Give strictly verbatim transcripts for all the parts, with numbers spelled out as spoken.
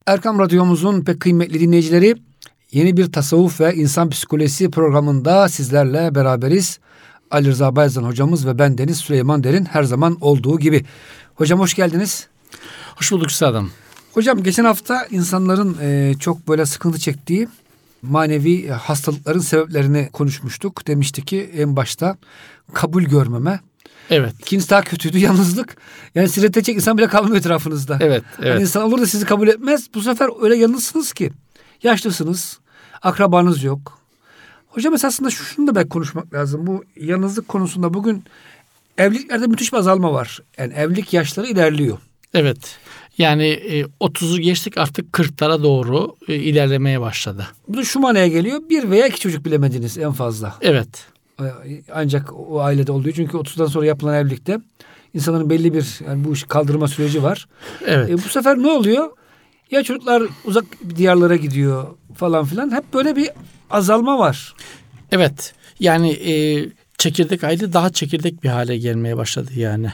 Erkam Radyomuzun pek kıymetli dinleyicileri, yeni bir tasavvuf ve insan psikolojisi programında sizlerle beraberiz. Ali Rıza Bayezid hocamız ve ben Deniz Süleyman Derin, her zaman olduğu gibi. Hocam hoş geldiniz. Hoş bulduk üstadım. Hocam geçen hafta insanların e, çok böyle sıkıntı çektiği manevi hastalıkların sebeplerini konuşmuştuk. Demişti ki en başta kabul görmeme. Evet. İkincisi daha kötüydü, yalnızlık. Yani sizi reddedecek insan bile kalmıyor etrafınızda. Evet, evet. Yani insan olur da sizi kabul etmez. Bu sefer öyle yalnızsınız ki. Yaşlısınız, akrabanız yok. Hocam esasında şunu da belki konuşmak lazım. Bu yalnızlık konusunda bugün evliliklerde müthiş bir azalma var. Yani evlilik yaşları ilerliyor. Evet. Yani e, otuzu geçtik, artık kırklara doğru e, ilerlemeye başladı. Bu da şu manaya geliyor. Bir veya iki çocuk bilemediniz en fazla. Evet. Ancak o ailede oluyor. Çünkü otuzdan sonra yapılan evlilikte insanların belli bir yani bu işi kaldırma süreci var. Evet. E, bu sefer ne oluyor? Ya çocuklar uzak diyarlara gidiyor falan filan. Hep böyle bir azalma var. Evet. Yani e, çekirdek aile daha çekirdek bir hale gelmeye başladı yani.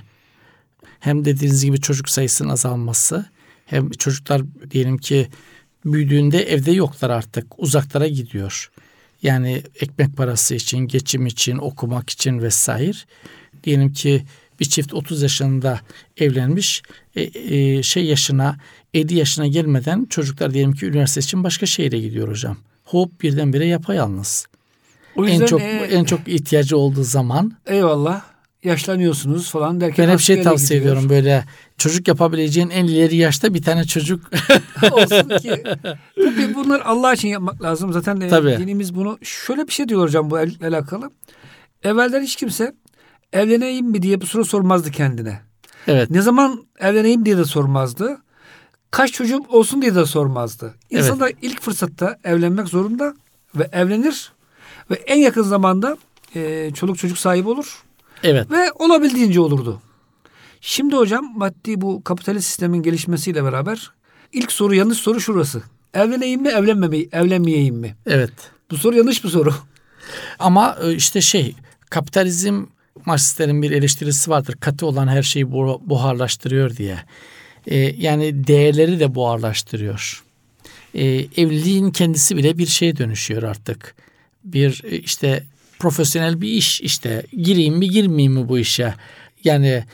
Hem dediğiniz gibi çocuk sayısının azalması, hem çocuklar diyelim ki büyüdüğünde evde yoklar artık. Uzaklara gidiyor. Yani ekmek parası için, geçim için, okumak için vesaire. Diyelim ki bir çift otuz yaşında evlenmiş, e, e, şey yaşına, elli yaşına gelmeden çocuklar diyelim ki üniversite için başka şehre gidiyor hocam. Hop birdenbire yapayalnız. O yüzden en çok e, en çok ihtiyacı olduğu zaman. Eyvallah. Yaşlanıyorsunuz falan derken. Ben hep şey tavsiye gidiyor. ediyorum, böyle çocuk yapabileceğin en ileri yaşta bir tane çocuk olsun ki. Tabii bunlar Allah için yapmak lazım. Zaten Tabii. dinimiz bunu şöyle bir şey diyor hocam bu evlilikle alakalı. Evvelden hiç kimse evleneyim mi diye bir soru sormazdı kendine. Evet. Ne zaman evleneyim diye de sormazdı. Kaç çocuğum olsun diye de sormazdı. İnsan da evet. ilk fırsatta evlenmek zorunda ve evlenir ve en yakın zamanda e, çoluk çocuk sahibi olur. Evet. Ve olabildiğince olurdu. Şimdi hocam maddi bu kapitalist sistemin gelişmesiyle beraber ilk soru, yanlış soru şurası. Evleneyim mi, evlenmemeyim, evlenmeyeyim mi? Evet. Bu soru yanlış bir soru. Ama işte şey, kapitalizm, Marksistlerin bir eleştirisi vardır. Katı olan her şeyi buharlaştırıyor diye. Ee, yani değerleri de buharlaştırıyor. Ee, evliliğin kendisi bile bir şeye dönüşüyor artık. Bir işte profesyonel bir iş, işte gireyim mi girmeyeyim mi bu işe? Yani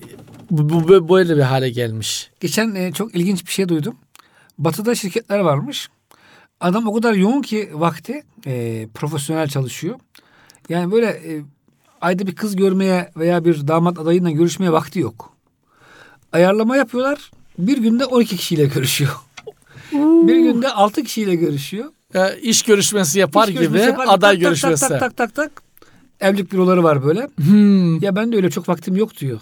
bu, bu böyle bir hale gelmiş. Geçen e, çok ilginç bir şey duydum. Batı'da şirketler varmış. Adam o kadar yoğun ki vakti e, profesyonel çalışıyor. Yani böyle e, ayda bir kız görmeye veya bir damat adayıyla görüşmeye vakti yok. Ayarlama yapıyorlar. Bir günde on iki kişiyle görüşüyor. Bir günde altı kişiyle görüşüyor. Ya, iş görüşmesi yapar iş gibi görüşmesi yapar, aday tak, görüşmesi. Tak tak tak tak tak. Evlilik büroları var böyle. Hmm. Ya ben de öyle çok vaktim yok diyor.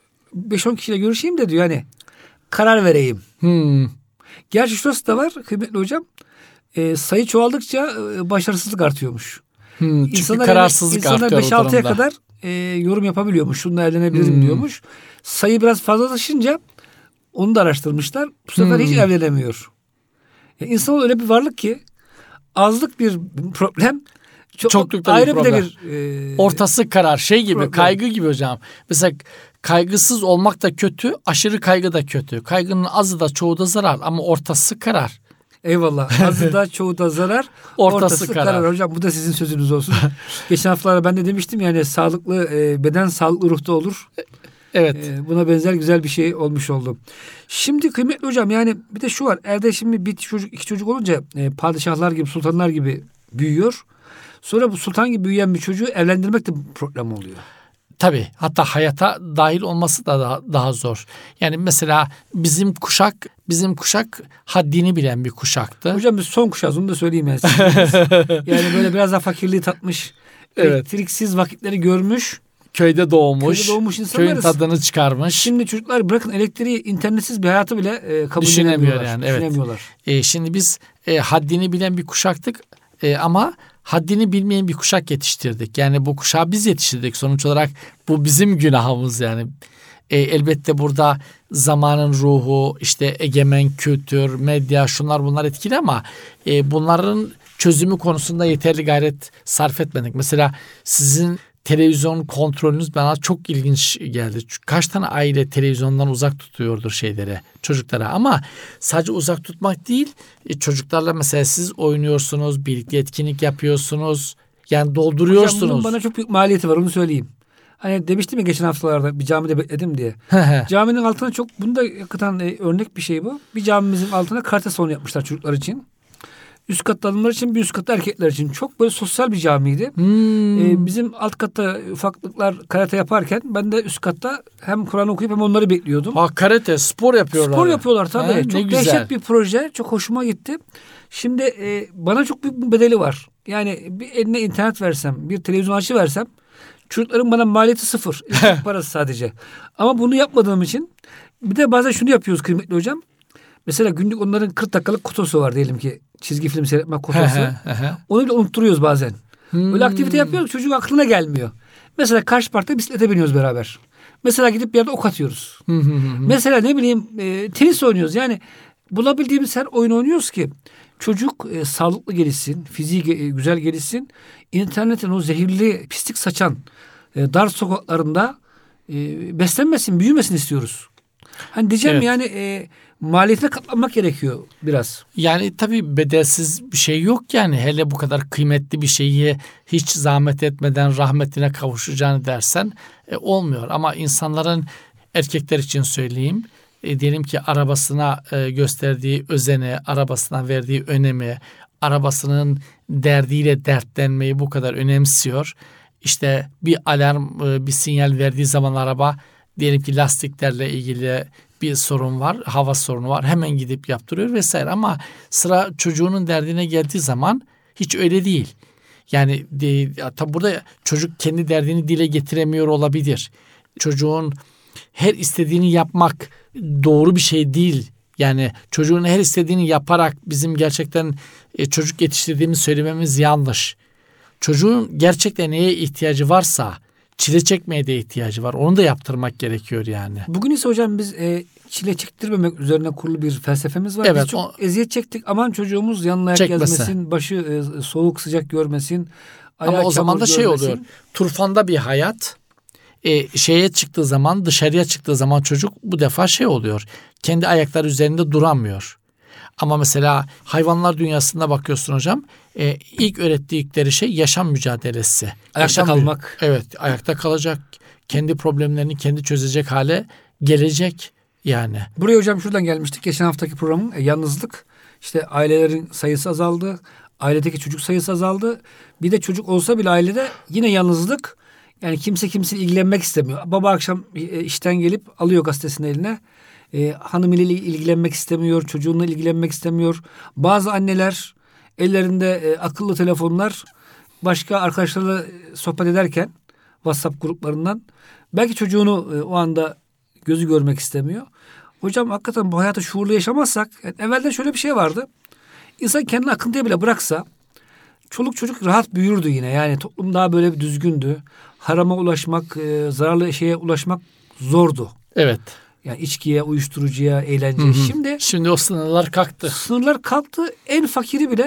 beş on kişiyle görüşeyim de diyor hani karar vereyim. Hmm. Gerçi şurası da var kıymetli hocam. E, sayı çoğaldıkça e, başarısızlık artıyormuş. Hmm. Çünkü İnsanlar kararsızlık yani, artıyor. beş altıya kadar e, yorum yapabiliyormuş. Şununla evlenebilirim hmm. diyormuş. Sayı biraz fazlalaşınca onu da araştırmışlar. Bu sefer hmm. hiç evlenemiyor. Yani insan öyle bir varlık ki azlık bir problem. Çok, Çoklukta ayrı bir problem. Bir de bir, e, ortası karar, şey gibi, problem. Kaygı gibi hocam. Mesela kaygısız olmak da kötü, aşırı kaygı da kötü. Kaygının azı da çoğu da zarar ama ortası karar. Eyvallah. Azı da çoğu da zarar. Ortası, ortası karar. karar. Hocam bu da sizin sözünüz olsun. Geçen haftalarda ben de demiştim yani sağlıklı e, beden sağlıklı ruhta olur. Evet. E, buna benzer güzel bir şey olmuş oldu. Şimdi kıymetli hocam yani bir de şu var. Evde şimdi bir çocuk iki çocuk olunca e, padişahlar gibi sultanlar gibi büyüyor. Sonra bu sultan gibi büyüyen bir çocuğu evlendirmek de problem oluyor. Tabii. Hatta hayata dahil olması da daha, daha zor. Yani mesela bizim kuşak, bizim kuşak haddini bilen bir kuşaktı. Hocam biz son kuşağız, onu da söyleyeyim yani. Yani böyle biraz daha fakirliği tatmış, evet. elektriksiz vakitleri görmüş. Köyde doğmuş, köyde doğmuş insanlarız. Köyün tadını çıkarmış. Şimdi çocuklar bırakın elektriği, internetsiz bir hayatı bile e, kabul düşünemiyor edemiyorlar. Yani, evet. Düşünemiyorlar. E, şimdi biz e, haddini bilen bir kuşaktık e, ama haddini bilmeyen bir kuşak yetiştirdik. Yani bu kuşağı biz yetiştirdik. Sonuç olarak bu bizim günahımız yani. E, elbette burada zamanın ruhu, işte egemen kültür, medya, şunlar bunlar etkili ama e, bunların çözümü konusunda yeterli gayret sarf etmedik. Mesela sizin televizyon kontrolünüz bana çok ilginç geldi. Kaç tane aile televizyondan uzak tutuyordur şeylere, çocuklara. Ama sadece uzak tutmak değil, çocuklarla mesela siz oynuyorsunuz, birlikte etkinlik yapıyorsunuz. Yani dolduruyorsunuz. Hocam bunun bana çok büyük maliyeti var, onu söyleyeyim. Hani demiştim ya geçen haftalarda bir camide bekledim diye. Caminin altına çok, bunda hakikaten e, örnek bir şey bu. Bir camimizin altına karate salonu yapmışlar çocuklar için. Üst katta hanımlar için, bir üst katta erkekler için. Çok böyle sosyal bir camiydi. Hmm. Ee, bizim alt katta ufaklıklar karate yaparken ben de üst katta hem Kur'an okuyup hem onları bekliyordum. Ha, karate, spor yapıyorlar. Spor yapıyorlar tabii. Ha, çok ne dehşet güzel bir proje. Çok hoşuma gitti. Şimdi e, bana çok büyük bir bedeli var. Yani bir eline internet versem, bir televizyon açıversem çocukların bana maliyeti sıfır. İlk parası sadece. Ama bunu yapmadığım için bir de bazen şunu yapıyoruz kıymetli hocam. Mesela günlük onların kırk dakikalık kotosu var diyelim ki. Çizgi film seyretme kotosu. Onu bile unutturuyoruz bazen. Hmm. Böyle aktivite yapıyoruz, çocuğun aklına gelmiyor. Mesela karşı parkta bisiklete biniyoruz beraber. Mesela gidip bir yerde ok atıyoruz. Mesela ne bileyim e, tenis oynuyoruz. Yani bulabildiğimiz her oyun oynuyoruz ki çocuk e, sağlıklı gelişsin, fiziği e, güzel gelişsin. İnternetin o zehirli pislik saçan e, dar sokaklarında e, beslenmesin, büyümesin istiyoruz. Hani diyeceğim Evet. yani e, maliyetine katlanmak gerekiyor biraz. Yani tabii bedelsiz bir şey yok yani. Hele bu kadar kıymetli bir şeyi hiç zahmet etmeden rahmetine kavuşacağını dersen e, olmuyor. Ama insanların, erkekler için söyleyeyim, e, diyelim ki arabasına e, gösterdiği özeni, arabasına verdiği önemi, arabasının derdiyle dertlenmeyi bu kadar önemsiyor. İşte bir alarm, e, bir sinyal verdiği zaman araba, diyelim ki lastiklerle ilgili bir sorun var, hava sorunu var, hemen gidip yaptırıyor vesaire. Ama sıra çocuğunun derdine geldiği zaman hiç öyle değil. Yani de, tabi burada çocuk kendi derdini dile getiremiyor olabilir. Çocuğun her istediğini yapmak doğru bir şey değil. Yani çocuğun her istediğini yaparak bizim gerçekten e, çocuk yetiştirdiğimizi söylememiz yanlış. Çocuğun gerçekten neye ihtiyacı varsa, çile çekmeye de ihtiyacı var. Onu da yaptırmak gerekiyor yani. Bugün ise hocam biz e, çile çektirmemek üzerine kurulu bir felsefemiz var. Evet, biz çok o, eziyet çektik. Aman çocuğumuz yanına ayak çekmese. gezmesin, başı e, soğuk sıcak görmesin. Ama o zaman da şey görmesin. oluyor. Turfanda bir hayat, e, şeye çıktığı zaman, dışarıya çıktığı zaman çocuk bu defa şey oluyor. Kendi ayakları üzerinde duramıyor. Ama mesela hayvanlar dünyasında bakıyorsun hocam, e, ilk öğrettikleri şey yaşam mücadelesi. Ayakta yaşam kalmak. Evet, ayakta kalacak. Kendi problemlerini kendi çözecek hale gelecek yani. Buraya hocam şuradan gelmiştik. Geçen haftaki programın e, yalnızlık. İşte ailelerin sayısı azaldı. Ailedeki çocuk sayısı azaldı. Bir de çocuk olsa bile ailede yine yalnızlık. Yani kimse kimseyle ilgilenmek istemiyor. Baba akşam e, işten gelip alıyor gazetesini eline. E, hanımıyla ilgilenmek istemiyor. Çocuğunla ilgilenmek istemiyor. Bazı anneler ellerinde e, akıllı telefonlar, başka arkadaşlarla sohbet ederken WhatsApp gruplarından belki çocuğunu e, o anda gözü görmek istemiyor. Hocam hakikaten bu hayatı şuurlu yaşamazsak, yani evvelden şöyle bir şey vardı. İnsan kendini akıntıya bile bıraksa çoluk çocuk rahat büyürdü yine. Yani toplum daha böyle bir düzgündü. Harama ulaşmak, e, zararlı şeye ulaşmak zordu. Evet. Yani içkiye, uyuşturucuya, eğlenceye. Şimdi Şimdi o sınırlar kalktı. Sınırlar kalktı. En fakiri bile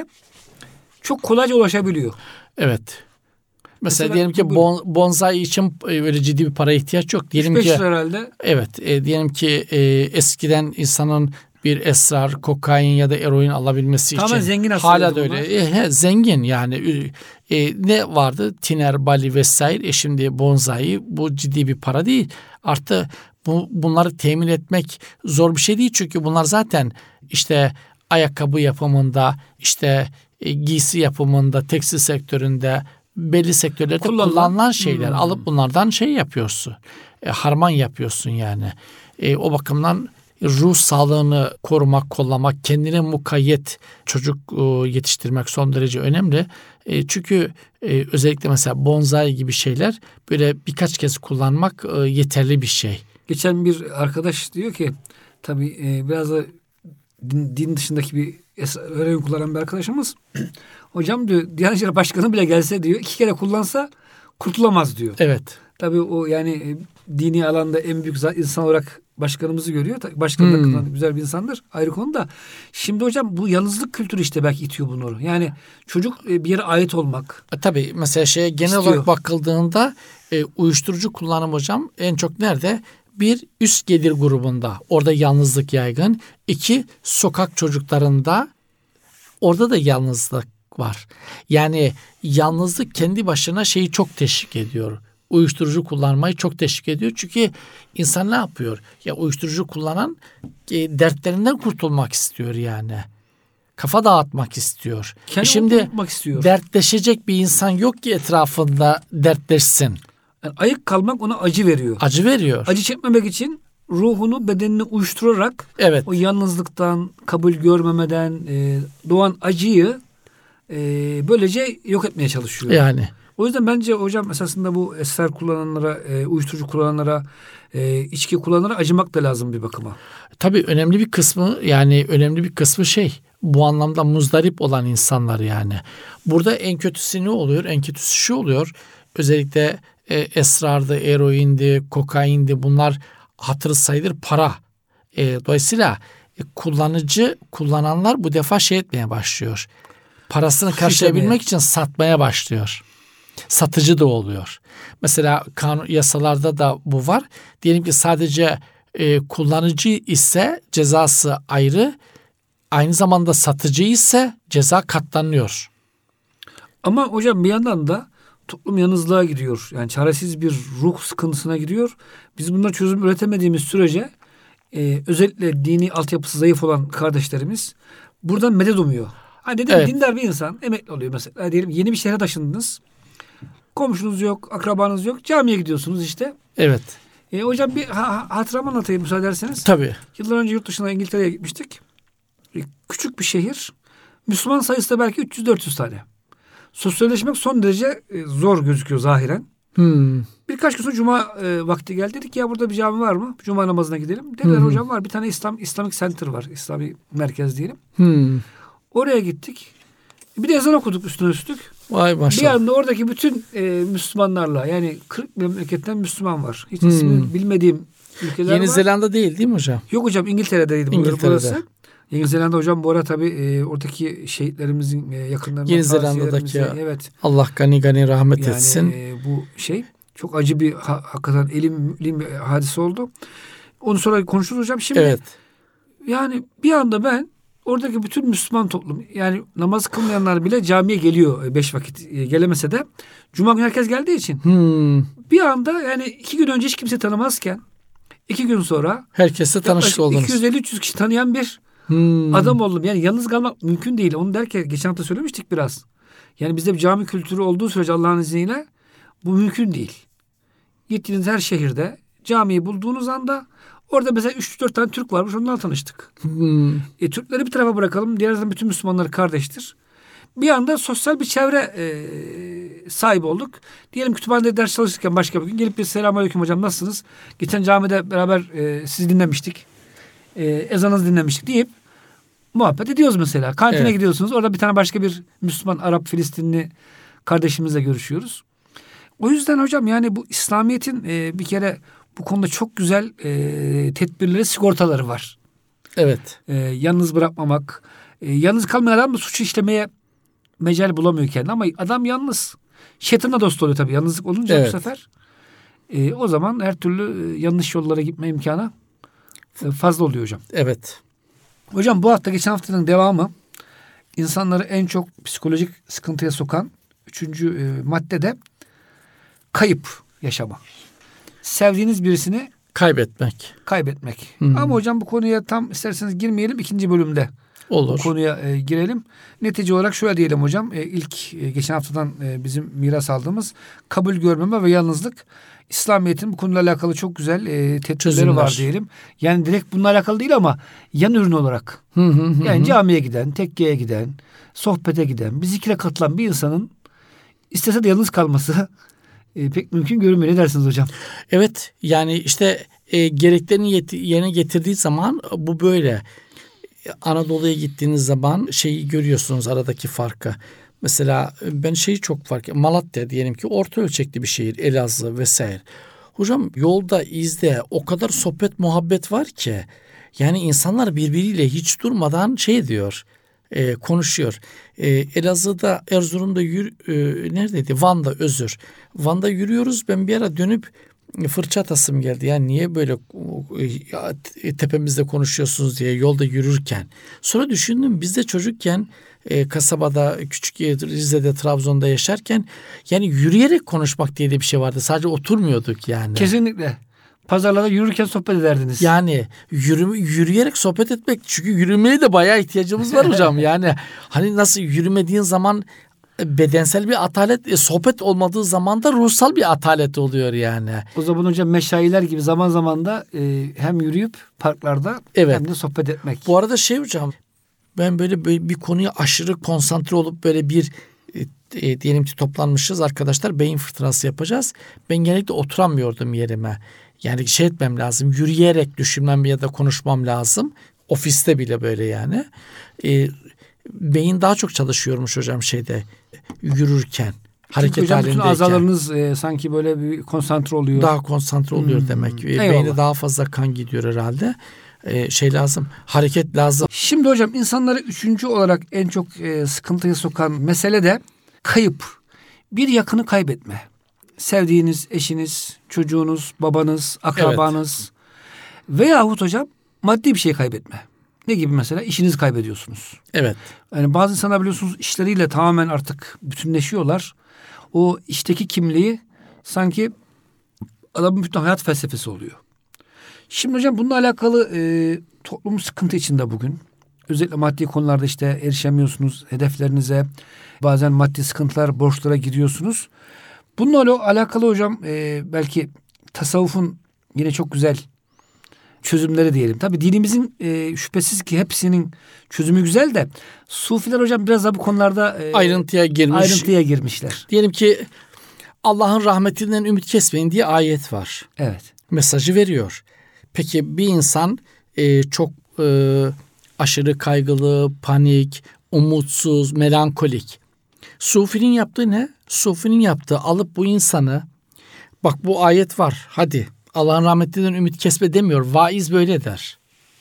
çok kolayca ulaşabiliyor. Evet. Mesela, Mesela diyelim ki bu- bon, bonsai için öyle ciddi bir para ihtiyaç yok. Diyelim üç beş ki lira herhalde. evet, e, diyelim ki e, eskiden insanın bir esrar, kokain ya da eroin alabilmesi Tamamen için zengin hala da hastalardı öyle. E, he, zengin yani. E, ne vardı? Tiner, bali vesaire. E şimdi bonsai bu ciddi bir para değil. Artı bu, bunları temin etmek zor bir şey değil. Çünkü bunlar zaten işte ayakkabı yapımında, işte e, giysi yapımında, tekstil sektöründe, belli sektörlerde Kullanılan. kullanılan şeyler. Hmm. Alıp bunlardan şey yapıyorsun. E, harman yapıyorsun yani. E, o bakımdan ruh sağlığını korumak, kollamak, kendine mukayyet çocuk e, yetiştirmek son derece önemli. E, çünkü e, özellikle mesela bonsai gibi şeyler böyle birkaç kez kullanmak e, yeterli bir şey. Geçen bir arkadaş diyor ki, tabii e, biraz da din, din dışındaki bir öğrenim kullanan bir arkadaşımız. Hocam diyor, Diyanet İşleri Başkanı bile gelse diyor, iki kere kullansa kurtulamaz diyor. Evet. Tabii o yani e, dini alanda en büyük insan olarak başkanımızı görüyor. Başkan da hmm. güzel bir insandır. Ayrı konu da. Şimdi hocam bu yalnızlık kültürü işte belki itiyor bunu. Yani çocuk bir yere ait olmak. E, tabii mesela şeye genel istiyor. Olarak bakıldığında e, uyuşturucu kullanım hocam en çok nerede? Bir, üst gelir grubunda. Orada yalnızlık yaygın. İki, sokak çocuklarında. Orada da yalnızlık var. Yani yalnızlık kendi başına şeyi çok teşvik ediyor. Uyuşturucu kullanmayı çok teşvik ediyor. Çünkü insan ne yapıyor? Ya uyuşturucu kullanan e, dertlerinden kurtulmak istiyor yani. Kafa dağıtmak istiyor. E şimdi istiyor. Dertleşecek bir insan yok ki etrafında dertleşsin. Yani ayık kalmak ona acı veriyor. Acı veriyor. Acı çekmemek için ruhunu, bedenini uyuşturarak evet. o yalnızlıktan, kabul görmemeden e, doğan acıyı e, böylece yok etmeye çalışıyor. Yani. O yüzden bence hocam esasında bu esrar kullananlara, e, uyuşturucu kullananlara, e, içki kullananlara acımak da lazım bir bakıma. Tabii önemli bir kısmı yani önemli bir kısmı şey bu anlamda muzdarip olan insanlar yani. Burada en kötüsü ne oluyor? En kötüsü şu oluyor. Özellikle e, esrardı, eroindi, kokaindi bunlar hatırı sayılır para. E, dolayısıyla e, kullanıcı kullananlar bu defa şey etmeye başlıyor. Parasını karşılayabilmek için satmaya başlıyor. Satıcı da oluyor. Mesela kanun yasalarda da bu var. Diyelim ki sadece e, kullanıcı ise cezası ayrı. Aynı zamanda satıcı ise ceza katlanıyor. Ama hocam bir yandan da toplum yalnızlığa gidiyor. Yani çaresiz bir ruh sıkıntısına gidiyor. Biz bunlara çözüm üretemediğimiz sürece e, özellikle dini altyapısı zayıf olan kardeşlerimiz buradan medet umuyor. Hani dedim evet. Dindar bir insan emekli oluyor mesela. Diyelim yeni bir şehre taşındınız. Komşunuz yok, akrabanız yok. Camiye gidiyorsunuz işte. Evet. E, hocam bir ha, hatıramı anlatayım müsaade ederseniz. Tabii. Yıllar önce yurt dışına İngiltere'ye gitmiştik. E, küçük bir şehir. Müslüman sayısı da belki üç yüz dört yüz tane. Sosyalleşmek son derece e, zor gözüküyor zahiren. Hmm. Birkaç gün sonra Cuma e, vakti geldi. Dedik ya burada bir cami var mı? Cuma namazına gidelim. Dediler hmm. hocam var. Bir tane İslam Islamic Center var. İslami merkez diyelim. Hmm. Oraya gittik. Bir de ezan okuduk üstüne üstlük. Vay maşallah. Bir anda oradaki bütün e, Müslümanlarla yani kırk memleketten Müslüman var. Hiç hmm. ismini bilmediğim ülkeler Yeni var. Zelanda değil değil mi hocam? Yok hocam İngiltere'deydi İngiltere'de. Burası. Yeni Zelanda hocam bu ara tabii e, oradaki şehitlerimizin e, yakınlarından. Yeni Zelanda'daki evet. Allah gani gani rahmet yani, etsin. E, bu şey çok acı bir ha, hakikaten elim, elim bir hadise oldu. Onu sonra konuşuruz hocam. Şimdi evet. Yani bir anda ben oradaki bütün Müslüman toplum yani namaz kılmayanlar bile camiye geliyor beş vakit gelemese de Cuma günü herkes geldiği için hmm. bir anda yani iki gün önce hiç kimse tanımazken iki gün sonra herkesle tanışık oldunuz. iki yüz elli üç yüz kişi tanıyan bir hmm. adam oldum. Yani yalnız kalmak mümkün değil. Onu derken geçen hafta söylemiştik biraz. Yani bizde bir cami kültürü olduğu sürece Allah'ın izniyle bu mümkün değil. Gittiğiniz her şehirde camiyi bulduğunuz anda orada mesela üç dört tane Türk varmış. Onlarla tanıştık. Hmm. E, Türkleri bir tarafa bırakalım. Diğer taraftan bütün Müslümanlar kardeştir. Bir anda sosyal bir çevre e, sahibi olduk. Diyelim kütüphanede ders çalışırken başka bir gün gelip bir selamünaleyküm hocam nasılsınız? Geçen camide beraber e, sizi dinlemiştik. E, ezanınızı dinlemiştik deyip muhabbet ediyoruz mesela. Kantine evet. gidiyorsunuz. Orada bir tane başka bir Müslüman, Arap, Filistinli kardeşimizle görüşüyoruz. O yüzden hocam yani bu İslamiyet'in e, bir kere bu konuda çok güzel e, tedbirleri, sigortaları var. Evet. E, yalnız bırakmamak. E, yalnız kalmayan adam da suçu işlemeye mecal bulamıyor kendini. Ama adam yalnız. Şeytanla dost oluyor tabii. Yalnızlık olunca evet. bu sefer. E, o zaman her türlü e, yanlış yollara gitme imkanı e, fazla oluyor hocam. Evet. Hocam bu hafta geçen haftanın devamı insanları en çok psikolojik sıkıntıya sokan üçüncü e, madde de kayıp yaşama. Sevdiğiniz birisini kaybetmek. Kaybetmek. Hmm. Ama hocam bu konuya tam isterseniz girmeyelim. İkinci bölümde olur. Bu konuya e, girelim. Netice olarak şöyle diyelim hocam. E, ilk e, geçen haftadan e, bizim miras aldığımız kabul görmeme ve yalnızlık. İslamiyet'in bu konuyla alakalı çok güzel e, tedbirleri var diyelim. Yani direkt bununla alakalı değil ama yan ürün olarak. Hı hı hı. Yani camiye giden, tekkeye giden, sohbete giden, bir zikre katılan bir insanın istese de yalnız kalması E, pek mümkün görünmüyor. Ne dersiniz hocam? Evet yani işte e, gereklerini yet- yerine getirdiği zaman bu böyle. Anadolu'ya gittiğiniz zaman şeyi görüyorsunuz aradaki farkı. Mesela ben şeyi çok fark ettim. Malatya diyelim ki orta ölçekli bir şehir, Elazığ vesaire. Hocam yolda, izde o kadar sohbet muhabbet var ki yani insanlar birbiriyle hiç durmadan şey diyor, e, konuşuyor. E, Elazığ'da, Erzurum'da yürü, e, neredeydi? Van'da, özür. Van'da yürüyoruz. Ben bir ara dönüp fırça atasım geldi. Yani niye böyle e, tepemizde konuşuyorsunuz diye yolda yürürken. Sonra düşündüm, biz de çocukken e, kasabada, küçük Rize'de, Trabzon'da yaşarken yani yürüyerek konuşmak diye de bir şey vardı. Sadece oturmuyorduk yani. Kesinlikle. Pazarlarda yürürken sohbet ederdiniz. Yani yürü, yürüyerek sohbet etmek, çünkü yürümeye de bayağı ihtiyacımız var hocam. Yani hani nasıl yürümediğin zaman bedensel bir atalet, e, sohbet olmadığı zaman da ruhsal bir atalet oluyor yani. O zaman hocam meşayiler gibi zaman zaman da e, hem yürüyüp parklarda evet. hem de sohbet etmek. Bu arada şey hocam, ben böyle, böyle bir konuya aşırı konsantre olup böyle bir e, e, diyelim ki toplanmışız arkadaşlar, beyin fırtınası yapacağız. Ben genellikle oturamıyordum yerime. Yani şey etmem lazım, yürüyerek düşünmem ya da konuşmam lazım. Ofiste bile böyle yani. E, beyin daha çok çalışıyormuş hocam şeyde, yürürken. Hareket hocam halindeyken. bütün azalarınız e, sanki böyle bir konsantre oluyor. Daha konsantre oluyor hmm. demek. E, beyne daha fazla kan gidiyor herhalde. E, şey lazım, hareket lazım. Şimdi hocam insanları üçüncü olarak en çok e, sıkıntıya sokan mesele de kayıp. Bir yakını kaybetme. Sevdiğiniz eşiniz, çocuğunuz, babanız, akrabanız evet. veyahut hocam maddi bir şey kaybetme. Ne gibi mesela? İşinizi kaybediyorsunuz. Evet. Yani bazı insanlar biliyorsunuz işleriyle tamamen artık bütünleşiyorlar. O işteki kimliği sanki adamın bütün hayat felsefesi oluyor. Şimdi hocam bununla alakalı e, toplum sıkıntı içinde bugün. Özellikle maddi konularda işte erişemiyorsunuz hedeflerinize. Bazen maddi sıkıntılar, borçlara giriyorsunuz. Bununla alakalı hocam e, belki tasavvufun yine çok güzel çözümleri diyelim. Tabii dinimizin e, şüphesiz ki hepsinin çözümü güzel de Sufiler hocam biraz da bu konularda e, ayrıntıya girmiş. Ayrıntıya girmişler. Diyelim ki Allah'ın rahmetinden ümit kesmeyin diye ayet var. Evet. Mesajı veriyor. Peki bir insan e, çok e, aşırı kaygılı, panik, umutsuz, melankolik. Sufinin yaptığı ne? Sufinin yaptığı alıp bu insanı, bak bu ayet var, hadi Allah'ın rahmetinden ümit kesme demiyor. Vaiz böyle der.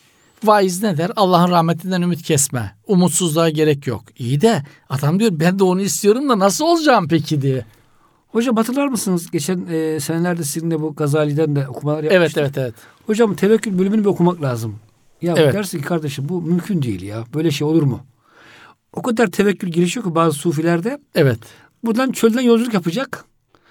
Vaiz ne der? Allah'ın rahmetinden ümit kesme. Umutsuzluğa gerek yok. İyi de adam diyor ben de onu istiyorum da nasıl olacağım peki diye. Hocam hatırlar mısınız? Geçen e, senelerde sizinle bu Gazali'den de okumalar yapmıştık. Evet evet evet. Hocam tevekkül bölümünü bir okumak lazım. Ya evet. dersin ki kardeşim bu mümkün değil ya. Böyle şey olur mu? O kadar tevekkül gelişiyor ki bazı sufilerde. Evet. Buradan çölden yolculuk yapacak.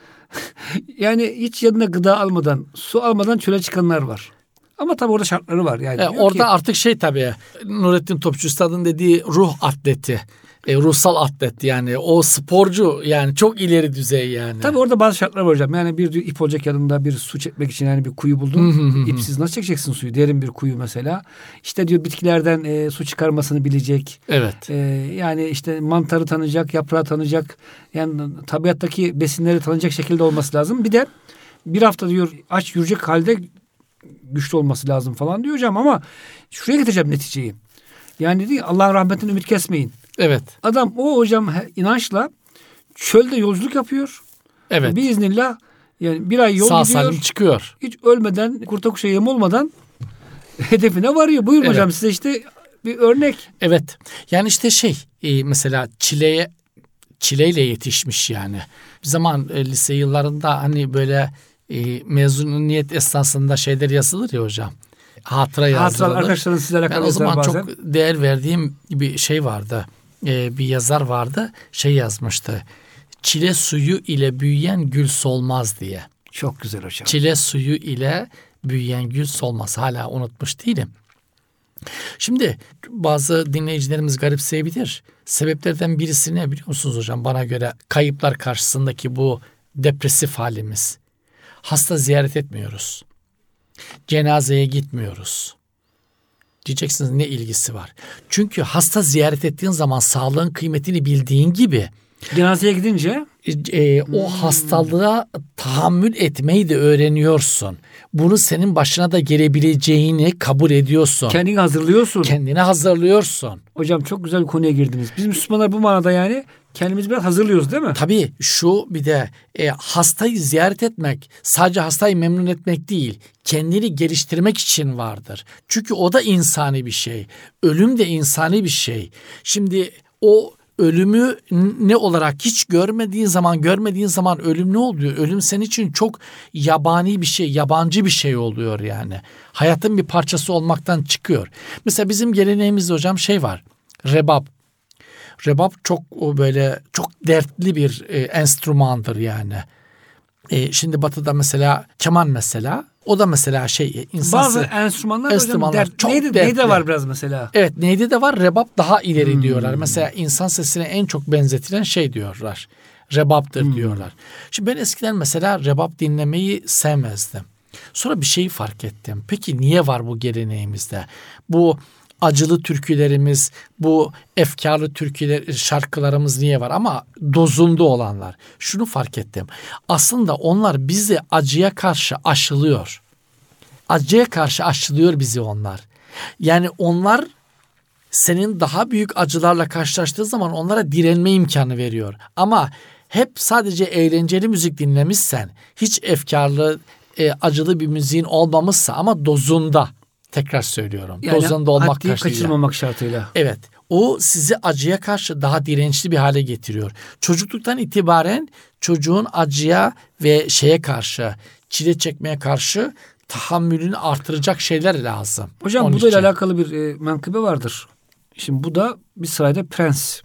Yani hiç yanına gıda almadan, su almadan çöle çıkanlar var. Ama tabii orada şartları var. Yani e, orada ki, artık şey tabii Nurettin Topçu Üstad'ın dediği ruh atleti. E, ruhsal atlet yani o sporcu yani çok ileri düzey yani. Tabii orada bazı şartlar var hocam. Yani bir diyor, ip olacak yanında bir su çekmek için yani bir kuyu buldun. İpsiz nasıl çekeceksin suyu? Derin bir kuyu mesela. İşte diyor bitkilerden e, su çıkarmasını bilecek. Evet. E, yani işte mantarı tanıyacak, yaprağı tanıyacak. Yani tabiattaki besinleri tanıyacak şekilde olması lazım. Bir de bir hafta diyor aç yürüyecek halde güçlü olması lazım falan diyor hocam ama şuraya getireceğim neticeyi. Yani dedi Allah'ın rahmetinden ümit kesmeyin. Evet. Adam o hocam inançla çölde yolculuk yapıyor. Evet. Biiznillah yani bir ay yol sağ gidiyor. Sağ salim çıkıyor. Hiç ölmeden, kurta kuşa yem olmadan hedefine varıyor. Buyurun evet. hocam size işte bir örnek. Evet. Yani işte şey e, mesela çileye çileyle yetişmiş yani. Bir zaman e, lise yıllarında hani böyle e, mezuniyet esnasında şeyler yazılır ya hocam. Hatıra yazdırılır. Hatıra arkadaşların sizle alakalı. Ben o zaman bazen. çok değer verdiğim bir şey vardı. Ee, bir yazar vardı. Şey yazmıştı. Çile suyu ile büyüyen gül solmaz diye. Çok güzel hocam. Çile suyu ile büyüyen gül solmaz. Hala unutmuş değilim. Şimdi bazı dinleyicilerimiz garipseyebilir. Sebeplerden birisi ne biliyor musunuz hocam? Bana göre kayıplar karşısındaki bu depresif halimiz. Hasta ziyaret etmiyoruz. Cenazeye gitmiyoruz. Diyeceksiniz ne ilgisi var? Çünkü hasta ziyaret ettiğin zaman sağlığın kıymetini bildiğin gibi cenazeye gidince e, e, o hmm. hastalığa tahammül etmeyi de öğreniyorsun. Bunu senin başına da gelebileceğini kabul ediyorsun. Kendini hazırlıyorsun. Kendini hazırlıyorsun. Hocam çok güzel bir konuya girdiniz. Biz Müslümanlar bu manada yani kendimizi biraz hazırlıyoruz değil mi? Tabii şu bir de e, hastayı ziyaret etmek sadece hastayı memnun etmek değil, kendini geliştirmek için vardır. Çünkü o da insani bir şey. Ölüm de insani bir şey. Şimdi o ölümü ne olarak hiç görmediğin zaman görmediğin zaman ölüm ne oluyor? Ölüm senin için çok yabani bir şey, yabancı bir şey oluyor yani. Hayatın bir parçası olmaktan çıkıyor. Mesela bizim geleneğimizde hocam şey var. Rebap. Rebap çok o böyle çok dertli bir e, enstrümandır yani. E, şimdi Batı'da mesela keman mesela o da mesela şey insansı. Bazı enstrümanlar, enstrümanlar hocam dert, çok neydi, dertli. neydi var biraz mesela. Evet neydi de var rebap daha ileri Hmm. diyorlar. Mesela insan sesine en çok benzetilen şey diyorlar. Rebaptır Hmm. diyorlar. Şimdi ben eskiden mesela rebap dinlemeyi sevmezdim. Sonra bir şeyi fark ettim. Peki niye var bu geleneğimizde? Bu acılı türkülerimiz, bu efkarlı türküler, şarkılarımız niye var? Ama dozunda olanlar. Şunu fark ettim. Aslında onlar bizi acıya karşı aşılıyor. Acıya karşı aşılıyor bizi onlar. Yani onlar senin daha büyük acılarla karşılaştığı zaman onlara direnme imkanı veriyor. Ama hep sadece eğlenceli müzik dinlemişsen, hiç efkarlı, e, acılı bir müziğin olmamışsa ama dozunda, tekrar söylüyorum. Yani dozunda olmak haddi kaçıyla. kaçırmamak şartıyla. Evet. O sizi acıya karşı daha dirençli bir hale getiriyor. Çocukluktan itibaren çocuğun acıya ve şeye karşı, çile çekmeye karşı tahammülünü artıracak şeyler lazım. Hocam Onun bu da ile için. alakalı bir e, menkıbe vardır. Şimdi bu da bir sarayda prens.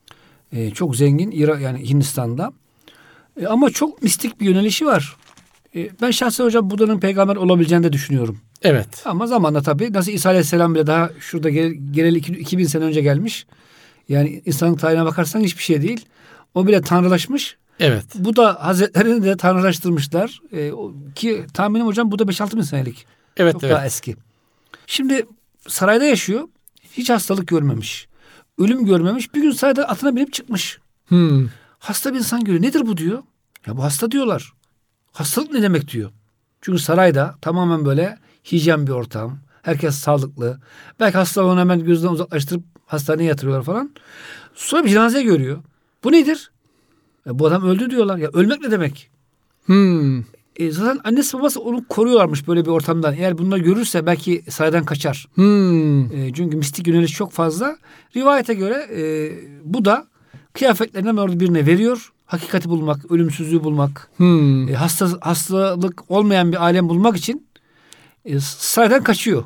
E, çok zengin İra, yani Hindistan'da. E, ama çok mistik bir yönelişi var. E, ben şahsen hocam Buda'nın peygamber olabileceğini de düşünüyorum. Evet. Ama zamanla tabii nasıl İsa Aleyhisselam bile daha şurada gel, geleli iki bin sene önce gelmiş. Yani insanın tarihine bakarsan hiçbir şey değil. O bile tanrılaşmış. Evet. Bu da Hazretlerini de tanrılaştırmışlar. E, o, ki tahminim hocam bu da beş altı bin senelik. Evet, Çok evet. daha eski. Şimdi sarayda yaşıyor. Hiç hastalık görmemiş. Ölüm görmemiş. Bir gün sarayda atına binip çıkmış. Hmm. Hasta bir insan görüyor. Nedir bu diyor. Ya bu hasta diyorlar. Hastalık ne demek diyor. Çünkü sarayda tamamen böyle hijyen bir ortam. Herkes sağlıklı. Belki hasta onu hemen gözden uzaklaştırıp hastaneye yatırıyorlar falan. Sonra bir cenaze görüyor. Bu nedir? E, bu adam öldü diyorlar. Ya ölmek ne demek? Hmm. E, zaten annesi babası onu koruyorlarmış böyle bir ortamdan. Eğer bunları görürse belki saraydan kaçar. Hmm. E, çünkü mistik yöneliş çok fazla. Rivayete göre e, bu da kıyafetlerinden orada birine veriyor. Hakikati bulmak, ölümsüzlüğü bulmak, Hmm. e, hasta, hastalık olmayan bir alem bulmak için e, saraydan kaçıyor.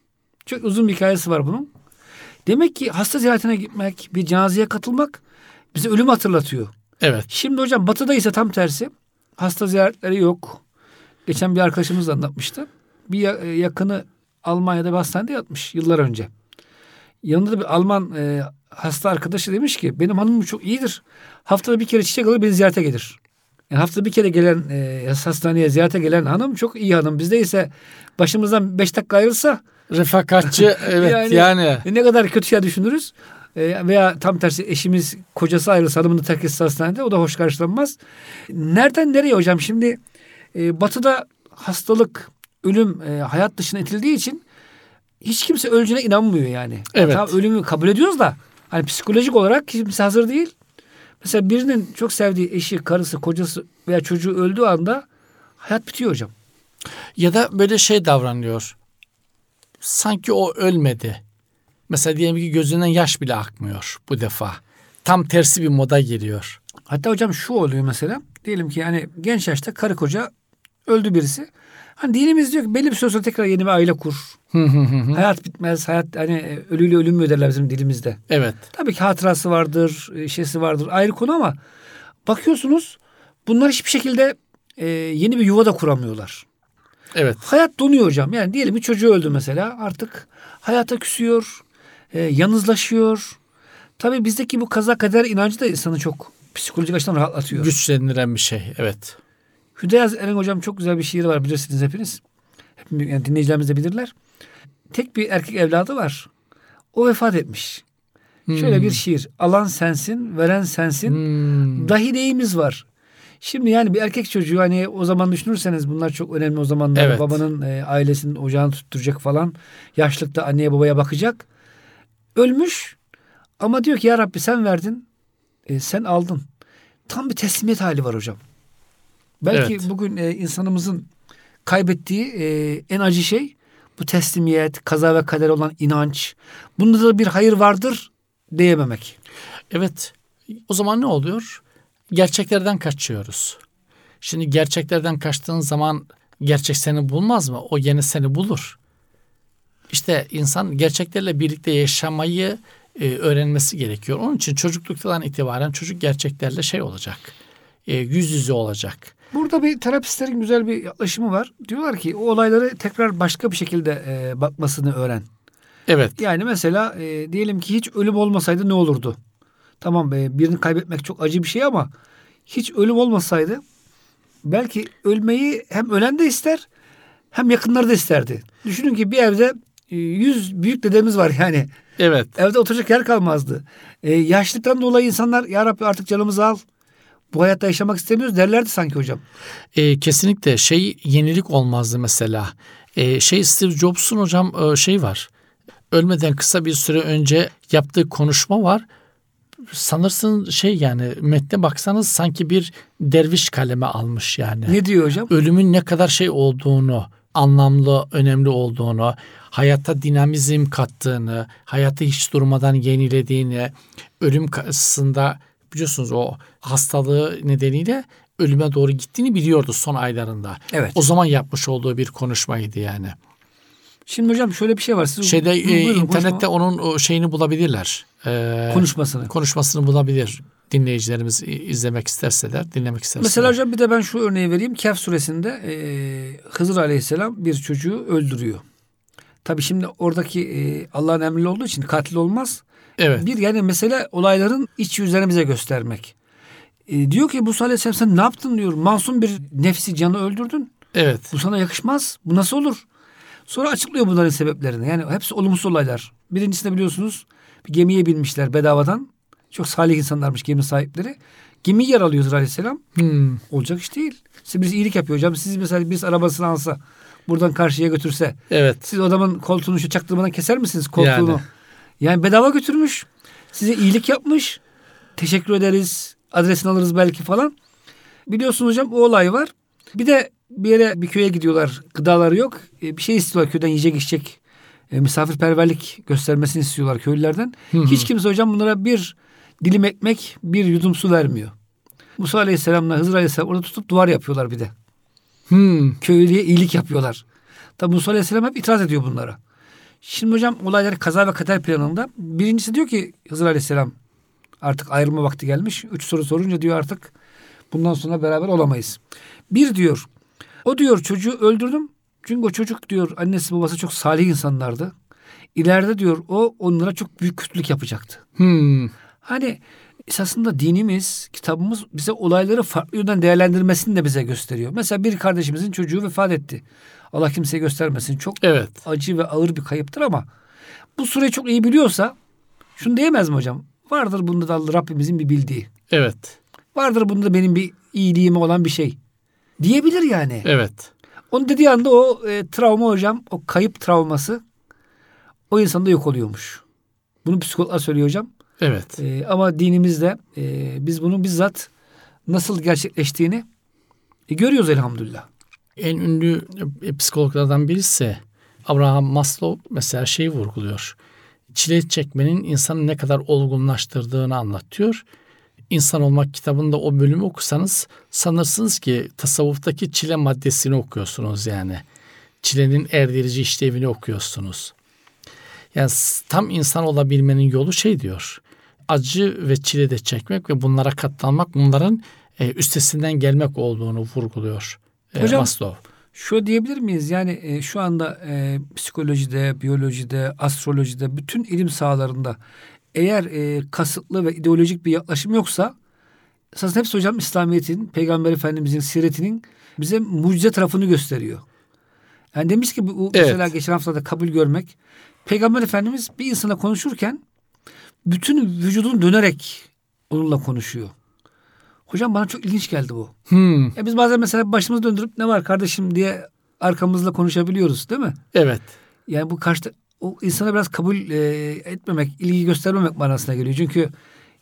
Çok uzun bir hikayesi var bunun. Demek ki hasta ziyaretine gitmek, bir cenazeye katılmak bize ölümü hatırlatıyor. Evet. Şimdi hocam Batı'da ise tam tersi. Hasta ziyaretleri yok. Geçen bir arkadaşımız da anlatmıştı. Bir yakını Almanya'da bir hastanede yatmış yıllar önce. Yanında da bir Alman e, hasta arkadaşı demiş ki benim hanımım çok iyidir. Haftada bir kere çiçek alır beni ziyarete gelir. Yani haftada bir kere gelen e, hastaneye ziyarete gelen hanım çok iyi hanım. Bizde ise başımızdan beş dakika ayrılsa Refakatçi evet yani, yani. Ne kadar kötü şey düşünürüz. E, veya tam tersi eşimiz kocası ayrılsa hanımını terk etse hastanede o da hoş karşılanmaz. Nereden nereye hocam şimdi e, Batı'da hastalık, ölüm e, hayat dışına itildiği için hiç kimse öleceğine inanmıyor yani. Evet. Tamam ölümü kabul ediyoruz da hani psikolojik olarak kimse hazır değil. Mesela birinin çok sevdiği eşi, karısı, kocası veya çocuğu öldüğü anda hayat bitiyor hocam. Ya da böyle şey davranıyor. Sanki o ölmedi. Mesela diyelim ki gözünden yaş bile akmıyor bu defa. Tam tersi bir moda giriyor. Hatta hocam şu oluyor mesela. Diyelim ki yani genç yaşta karı koca öldü birisi. Hani dinimiz diyor ki belli bir süre sonra tekrar yeni bir aile kur. Hayat bitmez. Hayat hani ölüyle ölüm mü derler bizim dilimizde. Evet. Tabii ki hatırası vardır, şeysi vardır. Ayrı konu ama bakıyorsunuz bunlar hiçbir şekilde e, yeni bir yuva da kuramıyorlar. Evet. Hayat donuyor hocam. Yani diyelim bir çocuğu öldü mesela. Artık hayata küsüyor. E, yalnızlaşıyor. Tabii bizdeki bu kaza kader inancı da insanı çok psikolojik açıdan rahatlatıyor. Güçlendiren bir şey. Evet. Hüdeyaz Eren hocam çok güzel bir şiir var bilirsiniz hepiniz. Hep, yani dinleyicilerimiz de bilirler. Tek bir erkek evladı var. O vefat etmiş. Hmm. Şöyle bir şiir. Alan sensin, veren sensin. Hmm. Dahi neyimiz var? Şimdi yani bir erkek çocuğu hani o zaman düşünürseniz bunlar çok önemli o zamanlar. Evet. Babanın e, ailesinin ocağını tutturacak falan. Yaşlıkta anneye babaya bakacak. Ölmüş ama diyor ki ya Rabbi sen verdin. E, sen aldın. Tam bir teslimiyet hali var hocam. Belki evet. bugün e, insanımızın kaybettiği e, en acı şey bu teslimiyet, kaza ve kader olan inanç. Bunda da bir hayır vardır diyememek. Evet. O zaman ne oluyor? Gerçeklerden kaçıyoruz. Şimdi gerçeklerden kaçtığın zaman gerçek seni bulmaz mı? O yine seni bulur. İşte insan gerçeklerle birlikte yaşamayı e, öğrenmesi gerekiyor. Onun için çocukluktan itibaren çocuk gerçeklerle şey olacak. E, yüz yüze olacak. Burada bir terapistlerin güzel bir yaklaşımı var. Diyorlar ki o olayları tekrar başka bir şekilde e, bakmasını öğren. Evet. Yani mesela e, diyelim ki hiç ölüm olmasaydı ne olurdu? Tamam be, birini kaybetmek çok acı bir şey ama hiç ölüm olmasaydı belki ölmeyi hem ölen de ister hem yakınları da isterdi. Düşünün ki bir evde yüz büyük dedemiz var yani. Evet. Evde oturacak yer kalmazdı. Ee, yaşlıktan dolayı insanlar ya Rabbi artık canımızı al. Bu hayatta yaşamak istemiyoruz derlerdi sanki hocam. E, kesinlikle şey yenilik olmazdı mesela. E, şey Steve Jobs'un hocam e, şey var. Ölmeden kısa bir süre önce yaptığı konuşma var. Sanırsın şey yani metne baksanız sanki bir derviş kaleme almış yani. Ne diyor hocam? Ölümün ne kadar şey olduğunu, anlamlı, önemli olduğunu, hayata dinamizm kattığını, hayatı hiç durmadan yenilediğini, ölüm karşısında biliyorsunuz o hastalığı nedeniyle ölüme doğru gittiğini biliyordu son aylarında. Evet. O zaman yapmış olduğu bir konuşmaydı yani. Şimdi hocam şöyle bir şey var. Siz Şeyde buyurun, e, buyurun, internette konuşma. onun o şeyini bulabilirler. E, konuşmasını. Konuşmasını bulabilir. Dinleyicilerimiz izlemek isterseler, dinlemek isterseler. Mesela hocam bir de ben şu örneği vereyim. Kehf suresinde e, Hızır Aleyhisselam bir çocuğu öldürüyor. Tabii şimdi oradaki e, Allah'ın emri olduğu için katil olmaz. Evet. Bir yani mesele olayların iç yüzlerini bize göstermek. E, diyor ki Musa Aleyhisselam sen ne yaptın diyor. Masum bir nefsi canı öldürdün. Evet. Bu sana yakışmaz. Bu nasıl olur? Sonra açıklıyor bunların sebeplerini. Yani hepsi olumsuz olaylar. Birincisinde biliyorsunuz bir gemiye binmişler bedavadan. Çok salih insanlarmış gemi sahipleri. Gemi yaralıyor Hızır Aleyhisselam. Hmm. Olacak iş değil. Size birisi iyilik yapıyor hocam. Siz mesela birisi arabasını alsa buradan karşıya götürse. Evet. Siz adamın koltuğunu şu çaktırmadan keser misiniz koltuğunu? Yani. yani bedava götürmüş. Size iyilik yapmış. Teşekkür ederiz. Adresini alırız belki falan. Biliyorsunuz hocam o olay var. Bir de bir yere bir köye gidiyorlar. Gıdaları yok. E, bir şey istiyorlar köyden yiyecek içecek. E, misafirperverlik göstermesini istiyorlar köylülerden. Hı hı. Hiç kimse hocam bunlara bir dilim ekmek, bir yudum su vermiyor. Musa Aleyhisselam'la Hızır Aleyhisselam orada tutup duvar yapıyorlar bir de. Hmm. Köylüye iyilik yapıyorlar. Tabi Musa Aleyhisselam hep itiraz ediyor bunlara. Şimdi hocam olaylar kaza ve kader planında. Birincisi diyor ki Hızır Aleyhisselam artık ayrılma vakti gelmiş. Üç soru sorunca diyor artık bundan sonra beraber olamayız. Bir diyor o diyor çocuğu öldürdüm. Çünkü o çocuk diyor annesi babası çok salih insanlardı. İleride diyor o onlara çok büyük kötülük yapacaktı. Hmm. Hani esasında dinimiz, kitabımız bize olayları farklı yönden değerlendirmesini de bize gösteriyor. Mesela bir kardeşimizin çocuğu vefat etti. Allah kimseye göstermesin. Çok evet. acı ve ağır bir kayıptır ama bu süreyi çok iyi biliyorsa şunu diyemez mi hocam? Vardır bunda da Rabbimizin bir bildiği. Evet. Vardır bunda benim bir iyiliğime olan bir şey. Diyebilir yani. Evet. Onun dediği anda o e, travma hocam, o kayıp travması o insanda yok oluyormuş. Bunu psikologlar söylüyor hocam. Evet. E, ama dinimizde e, biz bunun bizzat nasıl gerçekleştiğini e, görüyoruz elhamdülillah. En ünlü e, psikologlardan birisi Abraham Maslow mesela şeyi vurguluyor. Çile çekmenin insanı ne kadar olgunlaştırdığını anlatıyor. İnsan Olmak kitabında o bölümü okursanız sanırsınız ki tasavvuftaki çile maddesini okuyorsunuz yani. Çilenin erdirici işlevini okuyorsunuz. Yani tam insan olabilmenin yolu şey diyor. Acı ve çile de çekmek ve bunlara katlanmak, bunların e, üstesinden gelmek olduğunu vurguluyor e, Hocam, Maslow. Şu diyebilir miyiz? Yani e, şu anda e, psikolojide, biyolojide, astrolojide, bütün ilim sahalarında eğer e, kasıtlı ve ideolojik bir yaklaşım yoksa esasında hepsi hocam İslamiyet'in, Peygamber Efendimizin siretinin bize mucize tarafını gösteriyor. Yani demiş ki bu evet. Mesela geçen hafta da kabul görmek. Peygamber Efendimiz bir insana konuşurken bütün vücudunu dönerek onunla konuşuyor. Hocam bana çok ilginç geldi bu. Hmm. Ya biz bazen mesela başımızı döndürüp ne var kardeşim diye arkamızla konuşabiliyoruz değil mi? Evet. Yani bu karşıda o insana biraz kabul e, etmemek, ilgi göstermemek manasına geliyor. Çünkü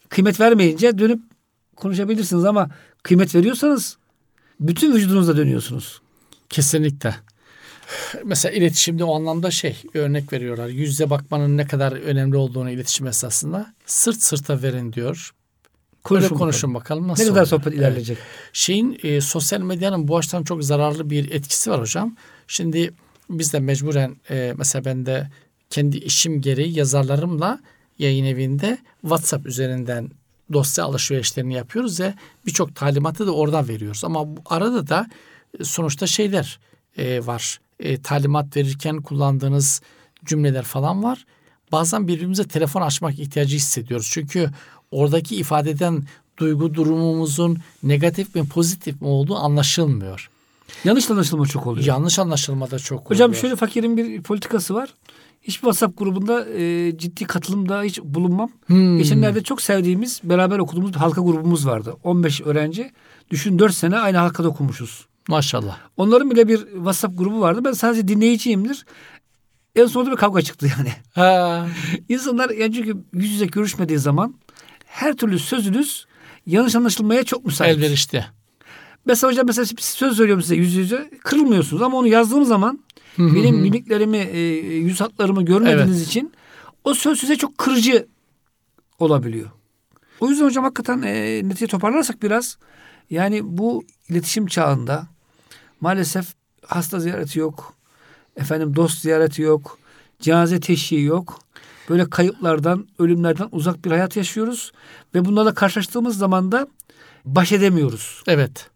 kıymet vermeyince dönüp konuşabilirsiniz ama kıymet veriyorsanız bütün vücudunuzla dönüyorsunuz. Kesinlikle. Mesela iletişimde o anlamda şey örnek veriyorlar. Yüz yüze bakmanın ne kadar önemli olduğunu iletişim esasında. Sırt sırta verin diyor. Konuşun, Öyle konuşun bakalım, bakalım nasıl ne kadar oluyor? sohbet ilerleyecek. Evet. Şeyin e, sosyal medyanın bu açıdan çok zararlı bir etkisi var hocam. Şimdi biz de mecburen e, mesela ben de kendi işim gereği yazarlarımla yayın evinde WhatsApp üzerinden dosya alışverişlerini yapıyoruz ve birçok talimatı da oradan veriyoruz. Ama bu arada da sonuçta şeyler e, var. E, talimat verirken kullandığınız cümleler falan var. Bazen birbirimize telefon açmak ihtiyacı hissediyoruz. Çünkü oradaki ifadeden duygu durumumuzun negatif mi pozitif mi olduğu anlaşılmıyor. Yanlış anlaşılma çok oluyor. Yanlış anlaşılma da çok oluyor. Hocam şöyle fakirin bir politikası var. Hiçbir WhatsApp grubunda e, ciddi katılımda hiç bulunmam. Hmm. Geçenlerde çok sevdiğimiz, beraber okuduğumuz bir halka grubumuz vardı. on beş öğrenci. Düşün dört sene aynı halkada okumuşuz. Maşallah. Onların bile bir WhatsApp grubu vardı. Ben sadece dinleyiciyimdir. En sonunda bir kavga çıktı yani. Ha. İnsanlar yani çünkü yüz yüze görüşmediği zaman her türlü sözünüz yanlış anlaşılmaya çok müsait. Elverişli. Mesela hocam mesela söz söylüyorum size yüz yüze kırılmıyorsunuz ama onu yazdığım zaman benim mimiklerimi, e, yüz hatlarımı görmediğiniz evet. için o söz size çok kırıcı olabiliyor. O yüzden hocam hakikaten e, netice toparlarsak biraz yani bu iletişim çağında maalesef hasta ziyareti yok, efendim dost ziyareti yok, cenaze teşhiği yok. Böyle kayıplardan, ölümlerden uzak bir hayat yaşıyoruz ve bunlarla karşılaştığımız zaman da baş edemiyoruz. Evet.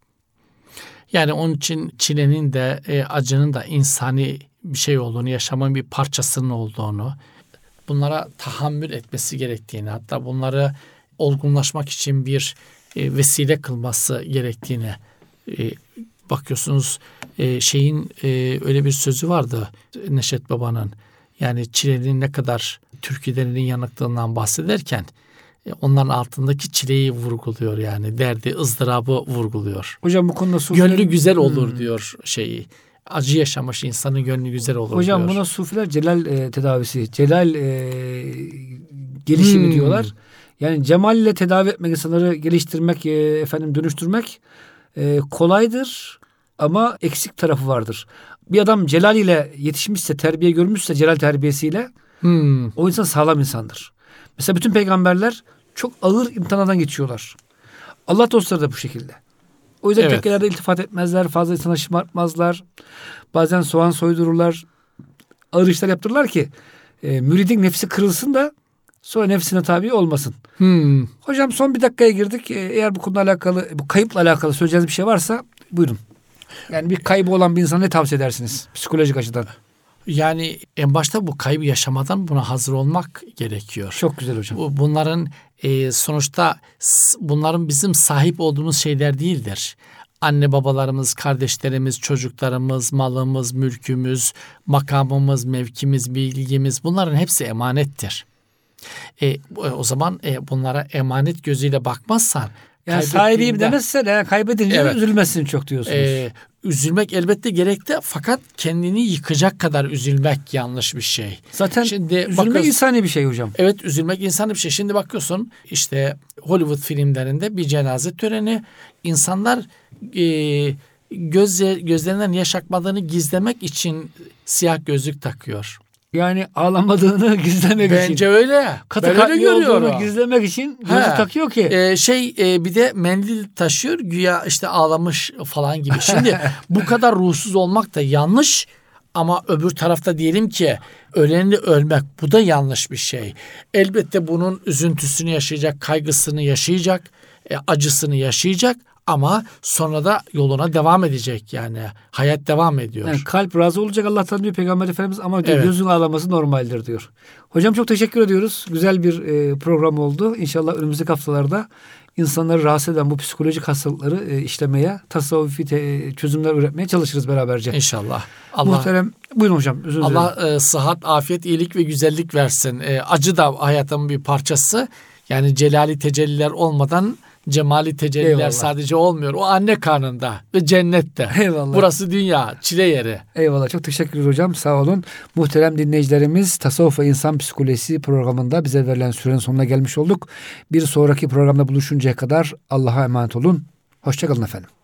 Yani onun için çilenin de e, acının da insani bir şey olduğunu, yaşamın bir parçasının olduğunu, bunlara tahammül etmesi gerektiğini, hatta bunları olgunlaşmak için bir e, vesile kılması gerektiğini e, bakıyorsunuz. E, şeyin e, öyle bir sözü vardı Neşet Baba'nın. Yani çilenin ne kadar türkülerinin yanıklığından bahsederken onların altındaki çileyi vurguluyor yani. Derdi, ızdırabı vurguluyor. Hocam bu konuda sufiler... Gönlü güzel olur hmm. diyor şeyi. Acı yaşamış insanın gönlü güzel olur Hocam diyor. buna sufiler celal e, tedavisi, celal e, gelişimi hmm. diyorlar. Yani cemal ile tedavi etmek, insanları geliştirmek, e, efendim dönüştürmek e, kolaydır ama eksik tarafı vardır. Bir adam celal ile yetişmişse, terbiye görmüşse celal terbiyesiyle hmm. o insan sağlam insandır. Mesela bütün peygamberler çok ağır imtihanlardan geçiyorlar. Allah dostları da bu şekilde. O yüzden evet. tekkelerde iltifat etmezler, fazla insana şımartmazlar. Bazen soğan soydururlar. Ağır işler yaptırırlar ki e, müridin nefsi kırılsın da sonra nefsine tabi olmasın. Hmm. Hocam son bir dakikaya girdik. E, eğer bu konuyla alakalı, bu kayıpla alakalı söyleyeceğiniz bir şey varsa buyurun. Yani bir kaybı olan bir insana ne tavsiye edersiniz psikolojik açıdan? Yani en başta bu kaybı yaşamadan buna hazır olmak gerekiyor. Çok güzel hocam. Bunların e, sonuçta bunların bizim sahip olduğumuz şeyler değildir. Anne babalarımız, kardeşlerimiz, çocuklarımız, malımız, mülkümüz, makamımız, mevkimiz, bilgimiz bunların hepsi emanettir. E, o zaman e, bunlara emanet gözüyle bakmazsan yani sahibiyim demezsen yani kaybedince evet. üzülmezsin çok diyorsunuz. Ee, üzülmek elbette gerekli fakat kendini yıkacak kadar üzülmek yanlış bir şey. Zaten Şimdi üzülmek insani bir şey hocam. Evet, üzülmek insani bir şey. Şimdi bakıyorsun işte Hollywood filmlerinde bir cenaze töreni, insanlar e, göz, gözlerinden yaş akmadığını gizlemek için siyah gözlük takıyor. Yani ağlamadığını gizlemek Bence için. Bence öyle. Katı ben kalpli olduğunu gizlemek için gözlük takıyor ki. E, şey e, bir de mendil taşıyor güya işte ağlamış falan gibi. Şimdi bu kadar ruhsuz olmak da yanlış ama öbür tarafta diyelim ki ölenle ölmek, bu da yanlış bir şey. Elbette bunun üzüntüsünü yaşayacak, kaygısını yaşayacak, e, acısını yaşayacak. Ama sonra da yoluna devam edecek yani. Hayat devam ediyor. Yani kalp razı olacak Allah'tan diyor Peygamber Efendimiz ama diyor, evet. gözün ağlaması normaldir diyor. Hocam çok teşekkür ediyoruz. Güzel bir e, program oldu. İnşallah önümüzdeki haftalarda insanları rahatsız eden bu psikolojik hastalıkları e, işlemeye, tasavvufi te, çözümler üretmeye çalışırız beraberce. İnşallah. Allah, Muhterem, buyurun hocam. Özür dilerim. Allah e, sıhhat, afiyet, iyilik ve güzellik versin. E, acı da hayatımın bir parçası. Yani celali tecelliler olmadan cemali tecelliler Eyvallah. sadece olmuyor. O anne karnında ve cennette. Eyvallah. Burası dünya, çile yeri. Eyvallah. Çok teşekkür ederim hocam. Sağ olun. Muhterem dinleyicilerimiz, Tasavvuf ve İnsan Psikolojisi programında bize verilen sürenin sonuna gelmiş olduk. Bir sonraki programda buluşuncaya kadar Allah'a emanet olun. Hoşça kalın efendim.